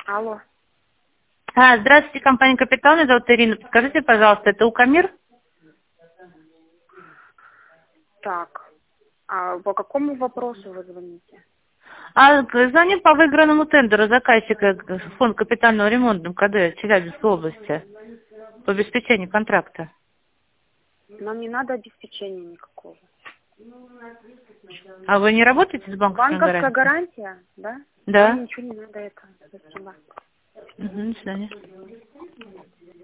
Алло. Здравствуйте, компания «Капитал». Меня зовут Ирина. Подскажите, пожалуйста, это Укамир? Так. А по какому вопросу вы звоните? Звоню по выигранному тендеру заказчика фонд капитального ремонта МКД Челябинской области по обеспечению контракта. Нам не надо обеспечения никакого. А вы не работаете с банковской Банковская гарантией? гарантия, да? Да. Нам ничего не надо это. Спасибо. До свидания.